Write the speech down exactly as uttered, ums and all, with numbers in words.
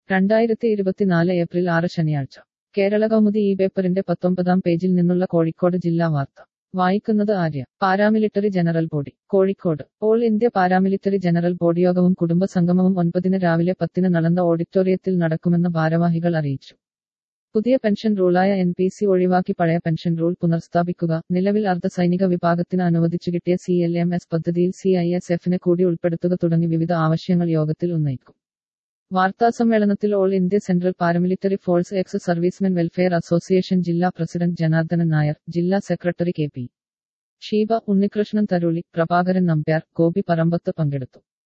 രണ്ടായിരത്തി ഇരുപത്തിനാല് ഏപ്രിൽ ആറ് ശനിയാഴ്ച കേരള കൗമുദി ഈ പേപ്പറിന്റെ പത്തൊമ്പതാം പേജിൽ നിന്നുള്ള കോഴിക്കോട് ജില്ലാ വാർത്ത വായിക്കുന്നത് Arya. Paramilitary general body Kozhikode. All India paramilitary general body യോഗവും കുടുംബ സംഗമവും ഒൻപതിന് രാവിലെ പത്തിന് നളന്ദ ഓഡിറ്റോറിയത്തിൽ നടക്കുമെന്ന് ഭാരവാഹികൾ അറിയിച്ചു. പുതിയ പെൻഷൻ റൂളായ എൻ പി സി ഒഴിവാക്കി പഴയ പെൻഷൻ റൂൾ പുനർസ്ഥാപിക്കുക, നിലവിൽ അർദ്ധസൈനിക വിഭാഗത്തിന് അനുവദിച്ചു കിട്ടിയ സി എൽ എം എസ് പദ്ധതിയിൽ സി ഐ എസ് എഫിനെ കൂടി ഉൾപ്പെടുത്തുക തുടങ്ങി വിവിധ ആവശ്യങ്ങൾ യോഗത്തിൽ ഉന്നയിക്കും. വാർത്താസമ്മേളനത്തിൽ all India central paramilitary force ex servicemen welfare association ജില്ലാ പ്രസിഡന്റ് ജനാർദ്ദനൻ നായർ, ജില്ലാ secretary K P Sheeba, Unnikrishnan Tharuli, Prabhakaran Nambiar, Gopi Parambath പങ്കെടുത്തു.